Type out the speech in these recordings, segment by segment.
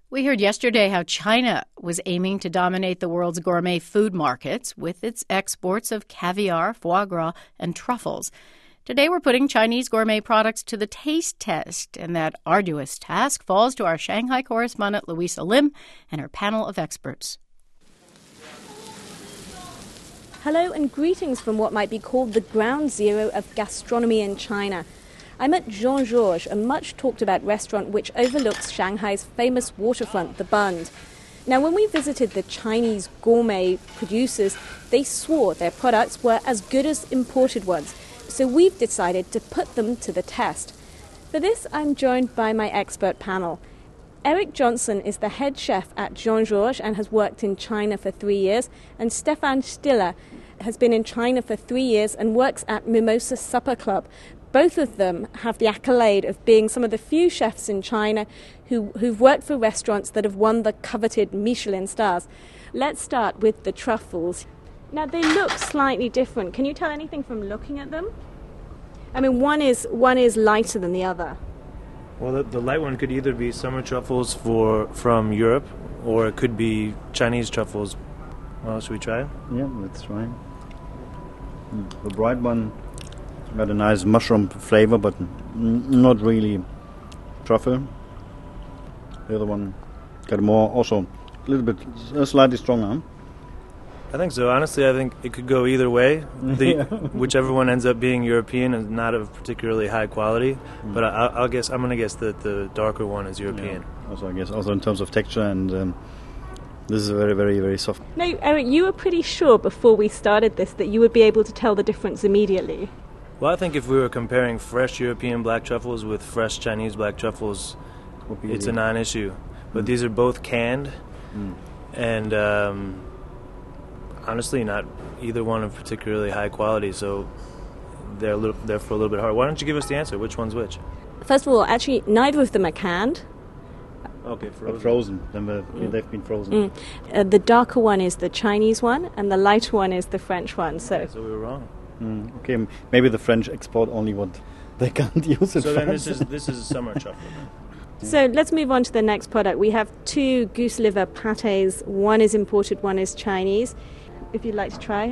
We heard yesterday how China was aiming to dominate the world's gourmet food markets with its exports of caviar, foie gras, and truffles. Today we're putting Chinese gourmet products to the taste test, and that arduous task falls to our Shanghai correspondent Louisa Lim and her panel of experts. Hello and greetings from what might be called the ground zero of gastronomy in China. I'm at Jean Georges, a much-talked-about restaurant which overlooks Shanghai's famous waterfront, the Bund. Now, when we visited the Chinese gourmet producers, they swore their products were as good as imported ones, so we've decided to put them to the test. For this, I'm joined by my expert panel. Eric Johnson is the head chef at Jean Georges and has worked in China for 3 years, and Stefan Stiller has been in China for 3 years and works at Mimosa Supper Club. Both of them have the accolade of being some of the few chefs in China who've worked for restaurants that have won the coveted Michelin stars. Let's start with the truffles. Now, they look slightly different. Can you tell anything from looking at them? I mean, one is lighter than the other. Well, the light one could either be summer truffles from Europe, or it could be Chinese truffles. Well, should we try it? Yeah, let's try. The bright one got a nice mushroom flavor, but not really truffle. The other one got more, also a little bit, slightly stronger. I think so. Honestly, I think it could go either way. Whichever one ends up being European is not of particularly high quality, but I'm going to guess that the darker one is European. Yeah. Also, I guess also in terms of texture, and this is very, very, very soft. Now, Eric, you were pretty sure before we started this that you would be able to tell the difference immediately. Well, I think if we were comparing fresh European black truffles with fresh Chinese black truffles, it's a non-issue. But these are both canned, and honestly, not either one of particularly high quality, so they're for a little bit hard. Why don't you give us the answer? Which one's which? First of all, actually, neither of them are canned. Okay, frozen. They've been frozen. The darker one is the Chinese one, and the lighter one is the French one. So we were wrong. Okay, maybe the French export only what they can't use in So France. then this is a summer truffle. So let's move on to the next product. We have 2 goose liver pâtés. One is imported, one is Chinese. If you'd like to try.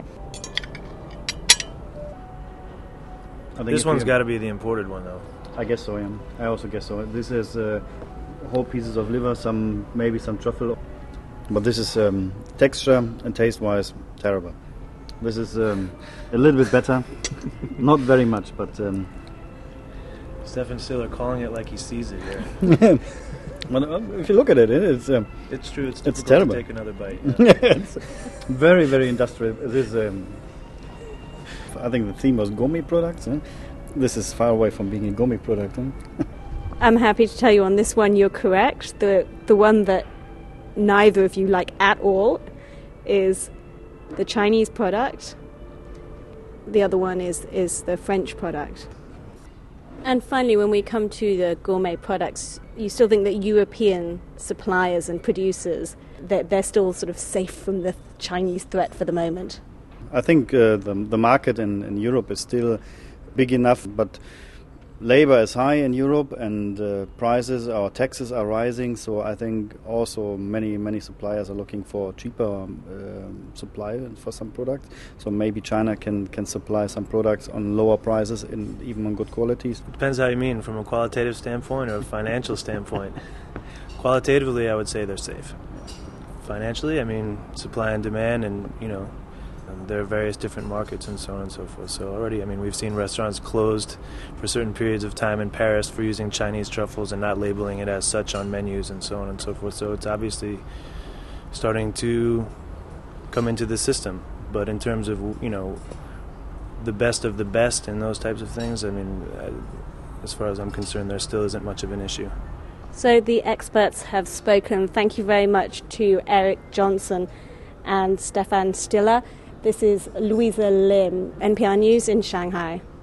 This one's got to be the imported one, though. I guess so, yeah. I also guess so. This is whole pieces of liver, maybe some truffle. But this is texture and taste-wise terrible. This is a little bit better. Not very much, but... Stefan Stiller calling it like he sees it here. Well, if you look at it, it's true. It's terrible. To take another bite. Yeah. It's very, very industrial. This I think the theme was gourmet products. This is far away from being a gourmet product. I'm happy to tell you on this one you're correct. The one that neither of you like at all is the Chinese product. The other one is the French product. And finally, when we come to the gourmet products, you still think that European suppliers and producers, they're still sort of safe from the Chinese threat for the moment? I think the market in Europe is still big enough, but labor is high in Europe, and prices or taxes are rising. So I think also many suppliers are looking for cheaper supply for some products. So maybe China can supply some products on lower prices and even on good qualities. Depends how you mean, from a qualitative standpoint or a financial standpoint. Qualitatively, I would say they're safe. Financially, I mean, supply and demand, and there are various different markets and so on and so forth. So already, I mean, we've seen restaurants closed for certain periods of time in Paris for using Chinese truffles and not labeling it as such on menus and so on and so forth. So it's obviously starting to come into the system. But in terms of, the best of the best and those types of things, I mean, as far as I'm concerned, there still isn't much of an issue. So the experts have spoken. Thank you very much to Eric Johnson and Stefan Stiller. This is Louisa Lim, NPR News in Shanghai.